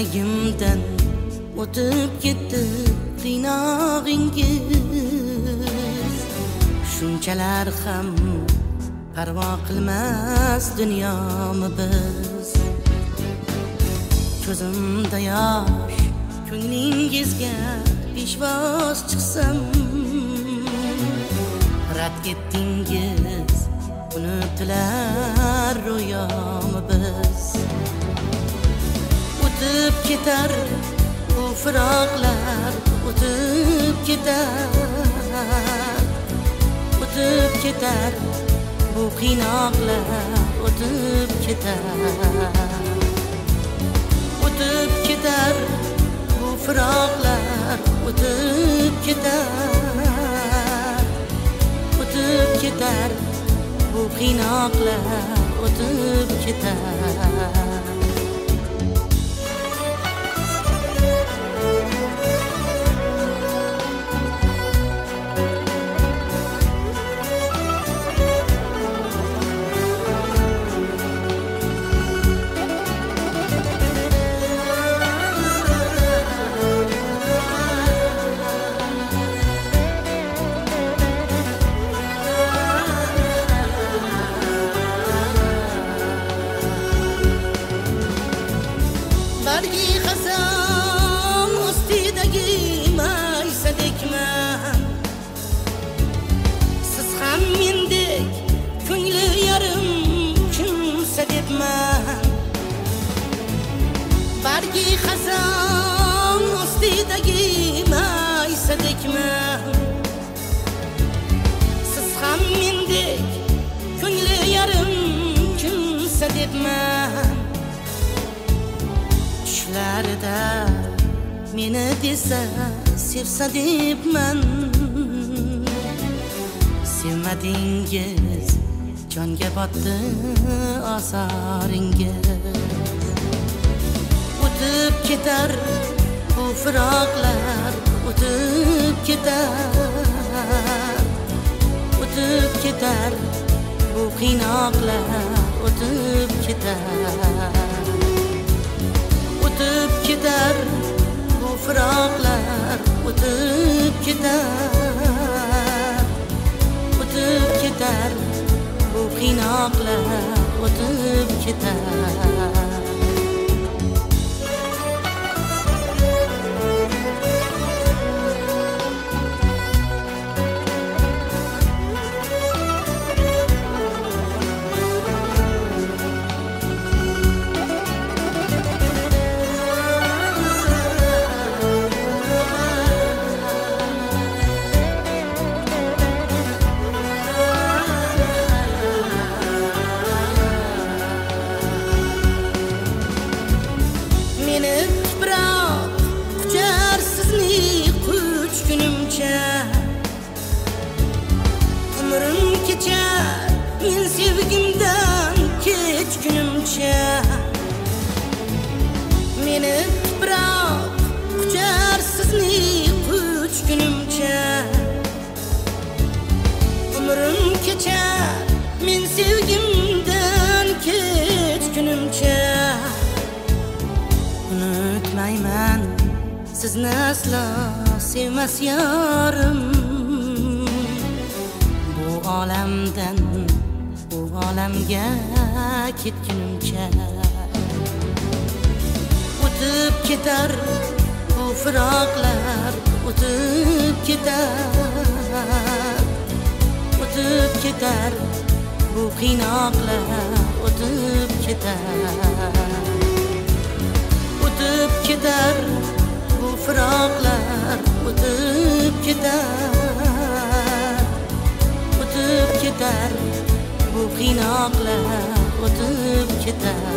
yuragimdan o'tib ketdi qiynog'ingiz. Shunchalar ham parvo qilmas dunyomi biz. Ko'zimda yosh, ko'nglingizga peshvoz chiqsam, rad etdingiz, unutdilar ro'yomi biz. O'tib ketar bu firoqlar, o'tib ketar, o'tib ketar bu qiynoqlar, o'tib ketar, o'tib ketar bu firoqlar, o'tib ketar, o'tib ketar bu qiynoqlar, o'tib ketar. Bargi xazon ustidagi maysadekman, siz ham mendek ko'ngli yarim kimsa debman. Bargi xazon ustidagi maysadekman, siz ham mendek ko'ngli yarim kimsa debman. Tushlarida meni desa sevsa debman, sevmadingiz, jonga botdi asaringiz. O'tib ketar bu firoqlar, o'tib ketar, o'tib ketar bu qiynoqlar, o'tib ketar, o'tib ketar bu firoqlar, o'tib ketar, o'tib ketar bu qiynoqlar, o'tib ketar. Meni tuproq quchar sizni quch kunimcha, umrim kechar men sevgimdan kech kunimcha. Meni tuproq quchar sizni quch kunimcha, umrim kechar men sevgimdan kech kunimcha. Unutmayman sizni aslo sevmas yorim, bu olamdan bu olamga ketgunimcha. O'tib ketar bu firoqlar, o'tib ketar, o'tib ketar bu qiynoqlar, o'tib ketar, o'tib ketar bu firoqlar, o'tib ketar, o'tib ketar bu qiynoqlar, o'tib ketar.